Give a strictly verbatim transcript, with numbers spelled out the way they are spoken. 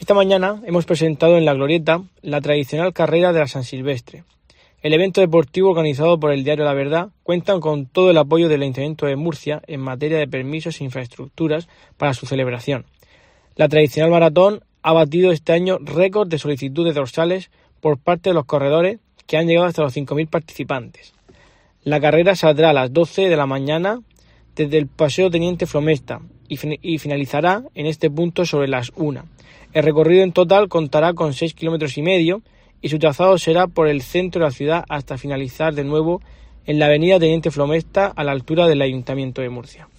Esta mañana hemos presentado en La Glorieta la tradicional carrera de la San Silvestre. El evento deportivo organizado por el diario La Verdad cuenta con todo el apoyo del Ayuntamiento de Murcia en materia de permisos e infraestructuras para su celebración. La tradicional maratón ha batido este año récord de solicitud de dorsales por parte de los corredores, que han llegado hasta los cinco mil participantes. La carrera saldrá a las doce de la mañana desde el Paseo Teniente Flomesta y, fin- y finalizará en este punto sobre las una. El recorrido en total contará con seis kilómetros y medio y su trazado será por el centro de la ciudad hasta finalizar de nuevo en la avenida Teniente Flomesta a la altura del Ayuntamiento de Murcia.